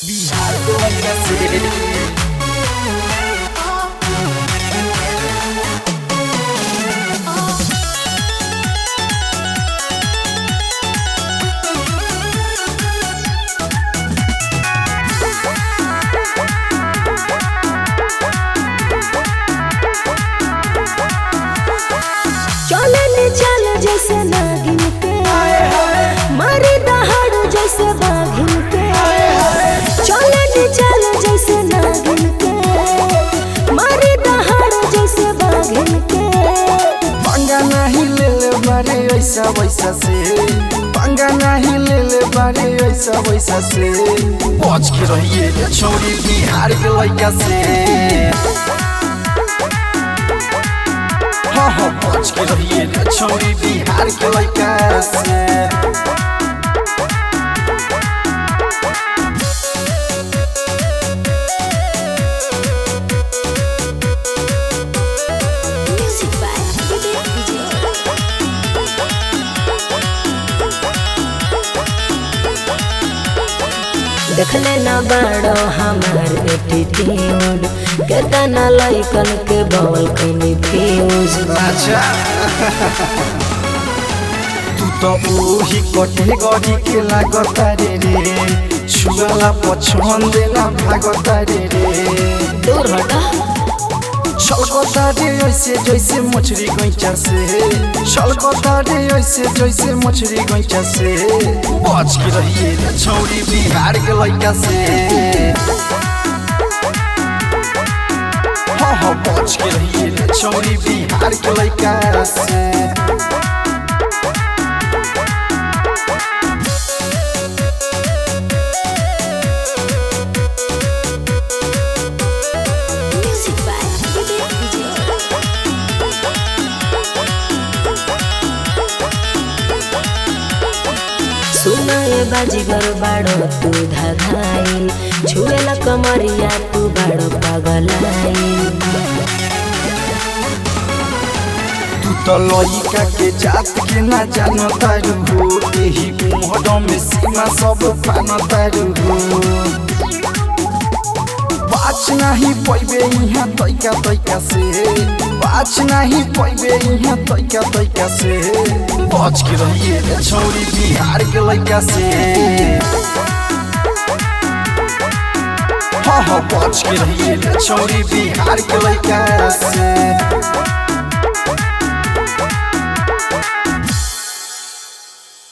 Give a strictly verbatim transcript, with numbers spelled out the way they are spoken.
बिहार के लइका से चल जैसे नागिन के मारी दहाड़ जैसे बाघिन के चले चल जैसे नागिन के मारी दहाड़ जैसे बाघिन के पंगा नहीं ले ले बारे ऐसा वैसा से पंगा नहीं ले ले बारे ऐसा वैसा से बच के रहिए रे छोरी बिहार के लइका से हाँ हाँ बच के रहिए रे छोरी बिहार के लइका से देखले न बड़ो हमार एटीट्यूड केतना लइकन के बॉल कनी फ्यूज अच्छा तू तो ओही कैटेगरी के लागता रे रे छुआला पछन देना भागता रे रे दूर हटा छलकता रे ऐसे जैसे मछली गैचा से छलकता रे ऐसे जैसे मछली गैचा से बच के रहिए रे छौरी बिहार के लइका से हाँ हाँ बच के रहिए रे छौरी बिहार के लइका से सुनाए बाजीगर बाड़ो तू धाधाइल छुएला कमरिया तू बाड़ो पगलाइल तू तो लइका के जात के ना जानता हो एही उम्र में सीमा सब पानता हो बाच नहीं पैबे यहाँ तैका तैका से बाच नहीं पैबे यहाँ तैका तैका से बच के रहिए रे छौरी बिहार के लइका से हाँ हाँ बच के रहिए रे छौरी बिहार के लइका से।